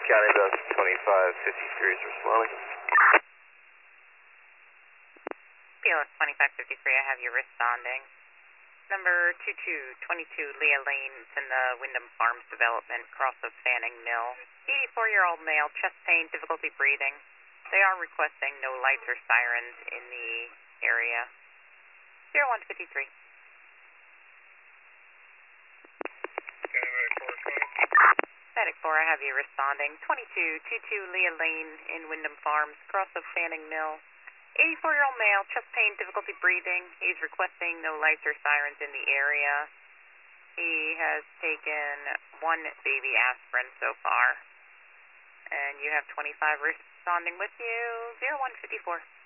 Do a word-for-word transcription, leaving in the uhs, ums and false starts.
County Bus twenty-five fifty-three is responding. P L S twenty-five fifty-three, I have you responding. Number two two two two Leah Lane, it's in the Wyndham Farms Development, cross of Fanning Mill. eighty-four-year-old male, chest pain, difficulty breathing. They are requesting no lights or sirens in the area. zero one fifty-three. Medic four, I have you responding. twenty-two two two Leah Lane in Wyndham Farms, cross of Fanning Mill. eighty-four-year-old male, chest pain, difficulty breathing. He's requesting no lights or sirens in the area. He has taken one baby aspirin so far. And you have twenty-five responding with you, zero one fifty-four.